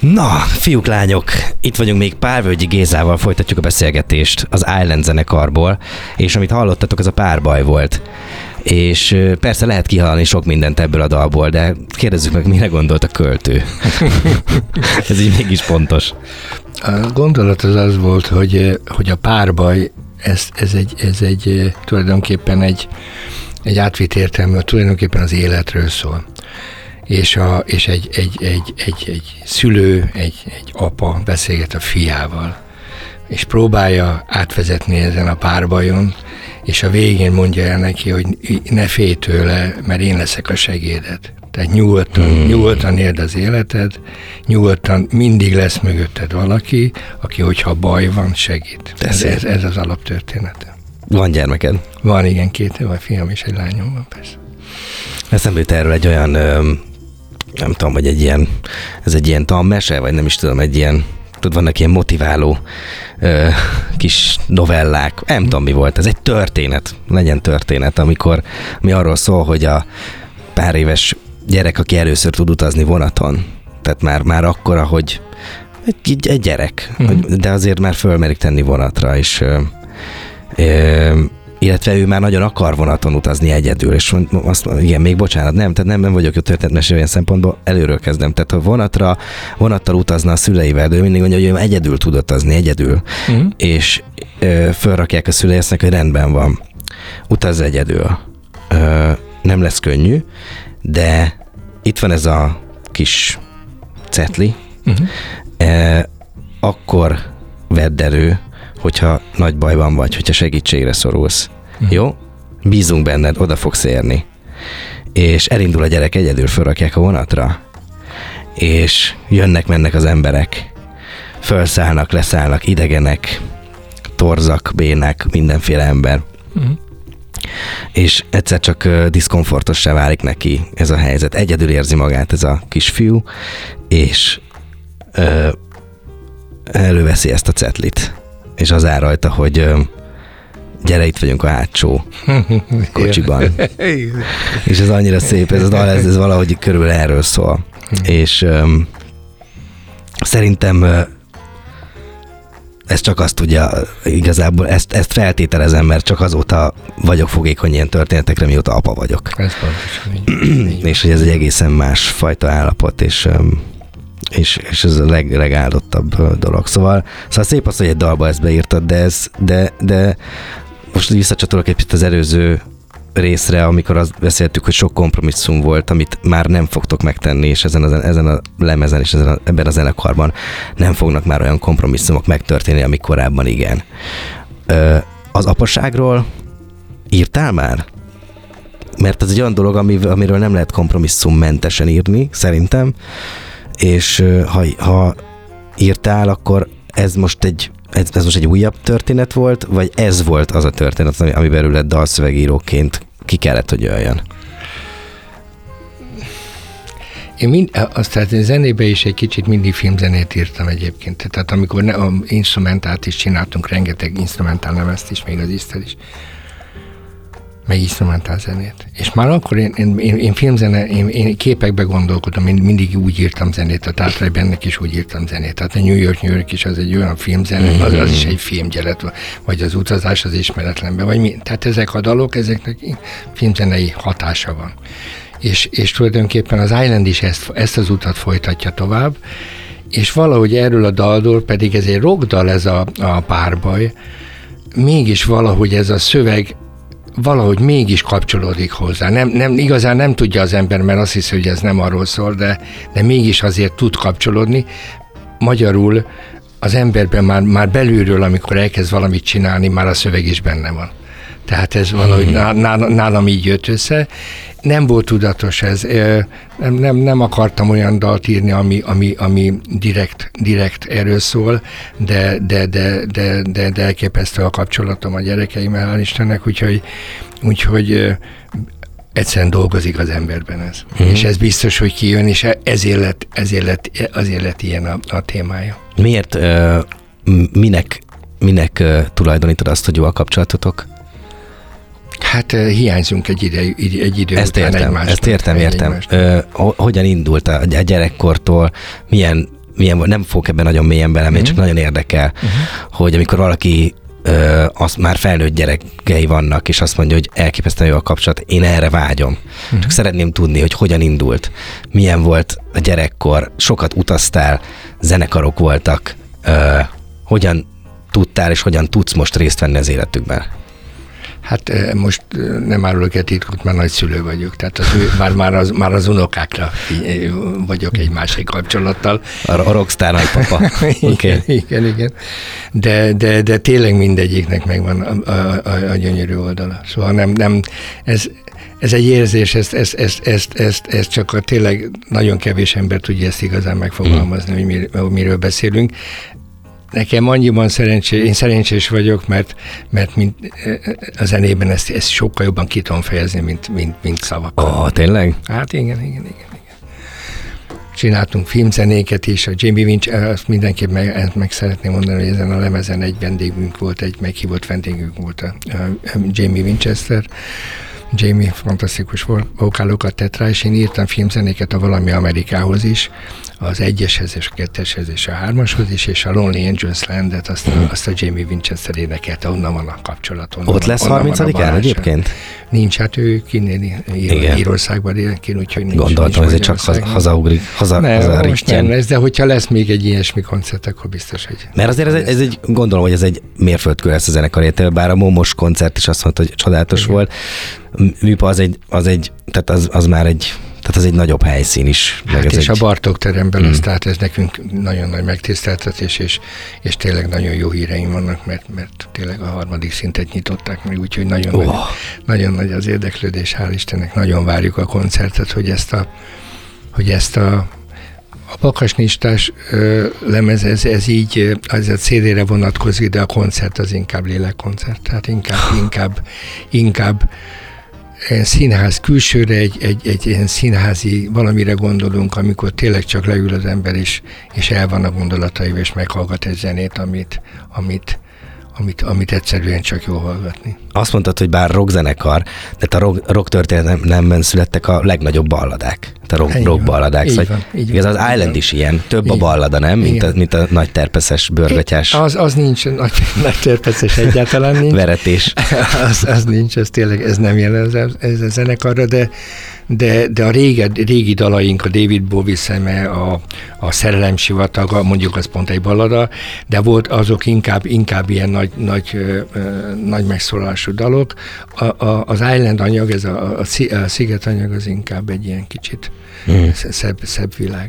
Na, fiúk, lányok, itt vagyunk még Pálvölgyi Gézával, folytatjuk a beszélgetést az Island zenekarból, és amit hallottatok, az a Párbaj volt. És persze lehet kihallani sok mindent ebből a dalból, de kérdezzük meg, mire gondolt a költő. Ez így mégis pontos. A gondolat az volt, hogy a párbaj, ez egy tulajdonképpen egy átvitt értelmű, tulajdonképpen az életről szól. És egy szülő, egy apa beszélget a fiával, és próbálja átvezetni ezen a párbajon, és a végén mondja el neki, hogy ne félj tőle, mert én leszek a segéded. Tehát nyugodtan éld az életed, nyugodtan mindig lesz mögötted valaki, aki, hogyha baj van, segít. Ez az alaptörténete. Van gyermeked? Van, igen, 2 fiam és egy lányom van, persze. Eszembe jut erről egy olyan, nem tudom, hogy ez egy ilyen tanmese, vagy nem is tudom, egy ilyen, vannak ilyen motiváló kis novellák, nem tudom mi volt, ez egy történet, legyen történet, ami arról szól, hogy a pár éves gyerek, aki először tud utazni vonaton, tehát már akkora, hogy egy gyerek, de azért már fölmerik tenni vonatra, és illetve ő már nagyon akar vonaton utazni egyedül, és azt, igen, még bocsánat, tehát nem vagyok jó történetmesélő olyan szempontból, előről kezdem. Tehát ha vonattal utazna a szüleivel, de ő mindig mondja, hogy ő egyedül tud utazni, egyedül. És fölrakják a szülei, azt mondják, hogy rendben van, utazz egyedül. Nem lesz könnyű, de itt van ez a kis cetli, akkor vedd elő, hogyha nagy bajban vagy, hogyha segítségre szorulsz. Jó? Bízunk benned, oda fogsz érni. És elindul a gyerek egyedül, fölrakják a vonatra, és jönnek-mennek az emberek, felszállnak, leszállnak, idegenek, torzak, bénák, mindenféle ember. És egyszer csak diszkomfortossá válik neki ez a helyzet. Egyedül érzi magát ez a kisfiú, és előveszi ezt a cetlit. És az áll rajta, hogy gyere, itt vagyunk a hátsó kocsiban. És ez annyira szép, ez a dal, ez valahogy körülbelül erről szól. És szerintem ez csak azt tudja, igazából ezt feltételezem, mert csak azóta vagyok fogékony ilyen történetekre, mióta apa vagyok. Ez pontosan így. És hogy ez egy egészen más fajta állapot, és ez a legáldottabb dolog. Szóval szép az, hogy egy dalba ezt beírtad, de most visszacsatolok egy picit az előző részre, amikor azt beszéltük, hogy sok kompromisszum volt, amit már nem fogtok megtenni, és ezen a lemezen és ebben a zenekarban nem fognak már olyan kompromisszumok megtörténni, amik korábban igen. Az apaságról írtál már? Mert ez egy olyan dolog, amiről nem lehet kompromisszummentesen írni, szerintem, és ha írtál, akkor ez most egy újabb történet volt, vagy ez volt az a történet, ami belőled dalszövegíróként ki kellett, hogy jöjjön? Én tehát zenébe is egy kicsit mindig filmzenét írtam egyébként. Tehát amikor instrumentált is csináltunk, rengeteg instrumentál lemezt is, még az Isztel is, meg instrumentál zenét. És már akkor én filmzene, én képekbe gondolkodom, én mindig úgy írtam zenét, a Tátrai Bennek is úgy írtam zenét. Tehát a New York is az egy olyan filmzene, az is egy filmgyelet, vagy az Utazás az ismeretlenbe, vagy mi. Tehát ezek a dalok, ezeknek filmzenei hatása van. És tulajdonképpen az Island is ezt az utat folytatja tovább, és valahogy erről a daldól, pedig ez egy rockdal, ez a párbaj, mégis valahogy ez a szöveg valahogy mégis kapcsolódik hozzá. Igazán nem tudja az ember, mert azt hiszi, hogy ez nem arról szól, de mégis azért tud kapcsolódni. Magyarul az emberben már belülről, amikor elkezd valamit csinálni, már a szöveg is benne van. Tehát ez valahogy nálam így jött össze. Nem volt tudatos ez. Nem akartam olyan dalt írni, ami direkt erről szól, de elképesztő a kapcsolatom a gyerekeimmel, hál' Istennek, úgyhogy egyszerűen dolgozik az emberben ez. És ez biztos, hogy kijön, és azért lett ilyen a témája. Miért, minek tulajdonítod azt, hogy jó a kapcsolatotok? Hát hiányzunk egy idő után egymásnak. Ezt értem. Hogyan indult a gyerekkortól, milyen nem fogok ebben nagyon mélyen belemenni, csak nagyon érdekel, hogy amikor valaki azt már felnőtt gyerekei vannak, és azt mondja, hogy elképesztően jó a kapcsolat, én erre vágyom. Csak szeretném tudni, hogy hogyan indult, milyen volt a gyerekkor, sokat utaztál, zenekarok voltak, hogyan tudtál, és hogyan tudsz most részt venni az életükben? Hát most nem árulok egy titkot, mert nagyszülő vagyok, tehát már az unokákra vagyok egy másik kapcsolattal. A rockstar nagypapa. Okay. Igen. De tényleg mindegyiknek megvan a gyönyörű oldala. Szóval nem ez egy érzés, ezt csak tényleg nagyon kevés ember tudja ezt igazán megfogalmazni, hogy miről beszélünk. Nekem annyiban én szerencsés vagyok, mert a zenében ezt sokkal jobban ki tudom fejezni, mint szavakkal. Tényleg? Hát igen. Csináltunk filmzenéket is, a Jamie Winchester, azt mindenképp meg szeretném mondani, hogy ezen a lemezen egy vendégünk volt, egy meghívott vendégünk volt a Jamie Winchester. Jamie fantasztikus vokálokat tett rá, és én írtam filmzenéket a Valami Amerikához is, az 1-eshez és a 2-eshez és a 3-ashoz is, és a Lonely Angels Landet azt a Jamie Winchester énekelte, onnan van a kapcsolat. Ott lesz 30-án egyébként? Nincs, hát ő kinéni Írországban énekel, úgyhogy nincs. Gondoltam, hogy ez csak hazaugrik, most nem lesz, de hogyha lesz még egy ilyesmi koncert, akkor biztos, hogy... Mert azért ez egy, gondolom, hogy ez egy mérföldkő lesz a zenekar életében, bár a Momos koncert is azt mondta, hogy csodálatos volt. Műpa tehát az már egy nagyobb helyszín is. Hát és a Bartók teremben lesz, tehát ez nekünk nagyon nagy megtiszteltetés, és tényleg nagyon jó híreim vannak, mert tényleg a 3. szintet nyitották meg, úgyhogy nagyon nagy az érdeklődés, hál' Istennek, nagyon várjuk a koncertet, hogy ezt a pakasnistás lemez, ez így, az a CD-re vonatkozik, de a koncert az inkább lélekkoncert, tehát inkább színház külsőre, egy ilyen színházi valamire gondolunk, amikor tényleg csak leül az ember, és el van a gondolataival, és meghallgat egy zenét, amit egyszerűen csak jó hallgatni. Azt mondtad, hogy bár rockzenekar, de a rock történelemben születtek a legnagyobb balladák. A rock balladák. Ez az Island is ilyen, több a ballada, nem? Mint a nagy terpeszes, bőrgatyás. Az nincs, nagy terpeszes egyáltalán nincs. Veretés. Az nincs, ez nem jelen ez a zenekarra, de a régi dalaink, a David Bowie szeme, a Szerelem sivataga, mondjuk az pont egy ballada, de volt azok inkább ilyen nagy megszólalású dalok. Az Island anyag, ez a sziget anyag, az inkább egy ilyen kicsit szebb világ.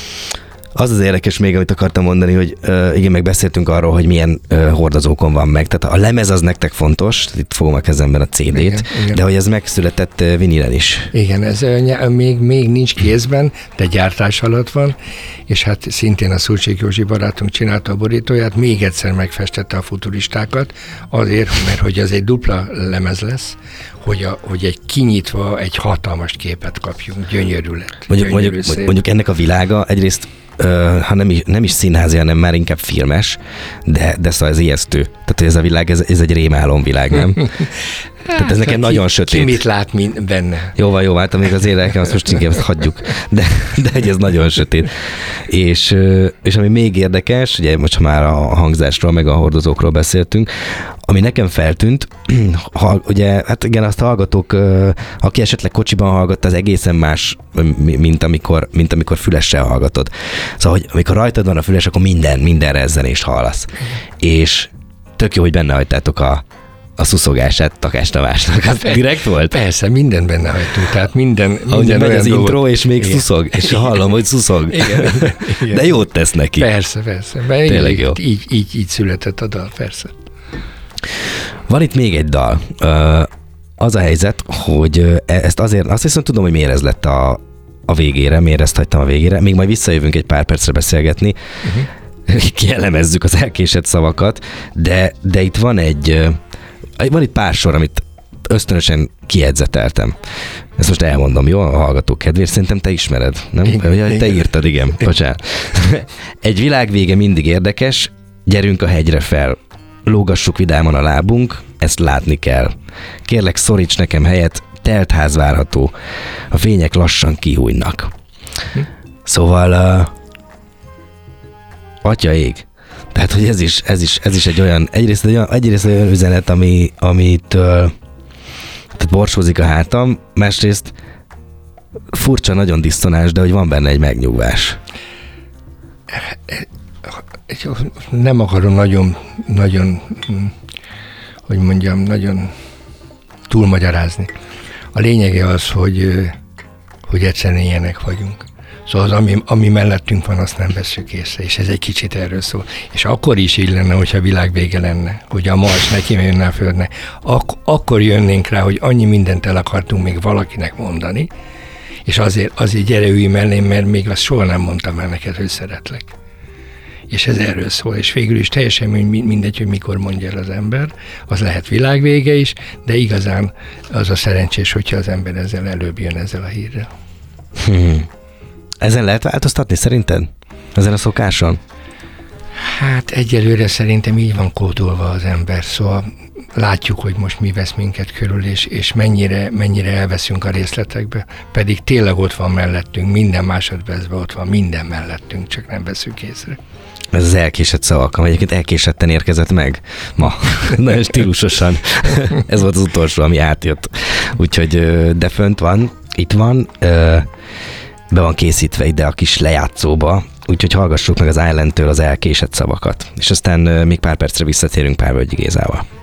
Az érdekes még, amit akartam mondani, hogy igen, meg beszéltünk arról, hogy milyen hordozókon van meg. Tehát a lemez az nektek fontos, itt fogom a kezemben a CD-t, igen. De hogy ez megszületett vinilen is. Igen, ez még nincs kézben, de gyártás alatt van, és hát szintén a Szulcsik Józsi barátunk csinálta a borítóját, még egyszer megfestette a futuristákat, azért, mert hogy ez egy dupla lemez lesz, hogy egy kinyitva egy hatalmas képet kapjunk, gyönyörű lett. Mondjuk ennek a világa egyrészt ha nem is színházi, hanem már inkább filmes, de szóval ez ijesztő. Tehát ez a világ, ez egy rémálomvilág, nem? Tehát ez nekem nagyon sötét. Ki mit lát benne? Jó, hát amíg az énekel, azt most inkább hagyjuk. De ez nagyon sötét. És ami még érdekes, ugye most már a hangzásról, meg a hordozókról beszéltünk, ami nekem feltűnt, ugye, hát igen, azt hallgatók, aki esetleg kocsiban hallgatta, az egészen más, mint amikor fülessel hallgatod. Szóval, hogy amikor rajtad van a füles, akkor minden rezzenést hallasz. És tök jó, hogy benne hagytátok a szuszogását Takács Tamásnak. Az direkt volt? Persze, minden benne hagytunk. Tehát minden olyan megy az intro, és még szuszog. És hallom, hogy szuszog. Igen. De jót tesz neki. Persze. Tényleg jó. Így született a dal, persze. Van itt még egy dal. Az a helyzet, hogy ezt azért, azt viszont tudom, hogy miért ez lett a végére, miért ezt hagytam a végére. Még majd visszajövünk egy pár percre beszélgetni. Kielemezzük az elkésett szavakat, de itt van itt pár sor, amit ösztönösen kiedzeteltem. Ezt most elmondom, jó? A hallgatók kedvéért. Szerintem te ismered, nem? Igen. Te írtad, igen. Bocsánat. Egy világ vége mindig érdekes, gyerünk a hegyre fel. Lógassuk vidáman a lábunk, ezt látni kell. Kérlek, szoríts nekem helyet, telt ház várható. A fények lassan kihújnak. Szóval atya ég. Tehát, hogy ez is egy olyan, egyrészt olyan üzenet, amitől tehát borsózik a hátam, másrészt furcsa, nagyon diszonás, de hogy van benne egy megnyugvás. Nem akarom nagyon, hogy mondjam, nagyon túlmagyarázni. A lényege az, hogy egyszerűen ilyenek vagyunk. Szóval az, ami mellettünk van, azt nem vesszük észre, és ez egy kicsit erről szól. És akkor is így lenne, hogyha világvége lenne, hogy a Mars neki jönne a Földnek, akkor jönnénk rá, hogy annyi mindent el akartunk még valakinek mondani, és azért gyere ülj mellém, mert még azt soha nem mondtam el neked, hogy szeretlek. És ez erről szól, és végül is teljesen mindegy, hogy mikor mondja el az ember, az lehet világvége is, de igazán az a szerencsés, hogyha az ember ezzel előbb jön ezzel a hírrel. Ezen lehet változtatni szerinted? Ezen a szokáson? Hát egyelőre szerintem így van kódolva az ember, szóval látjuk, hogy most mi vesz minket körül, és mennyire elveszünk a részletekbe, pedig tényleg ott van mellettünk, minden másodpercben ott van, minden mellettünk, csak nem veszünk észre. Ez az elkésett szavak, ami egyébként elkésetten érkezett meg ma. Nagyon stílusosan. Ez volt az utolsó, ami átjött. Úgyhogy, de fönt van, itt van, be van készítve ide a kis lejátszóba, úgyhogy hallgassuk meg az Islandtől az elkésett szavakat. És aztán még pár percre visszatérünk Pálvölgyi Gézával.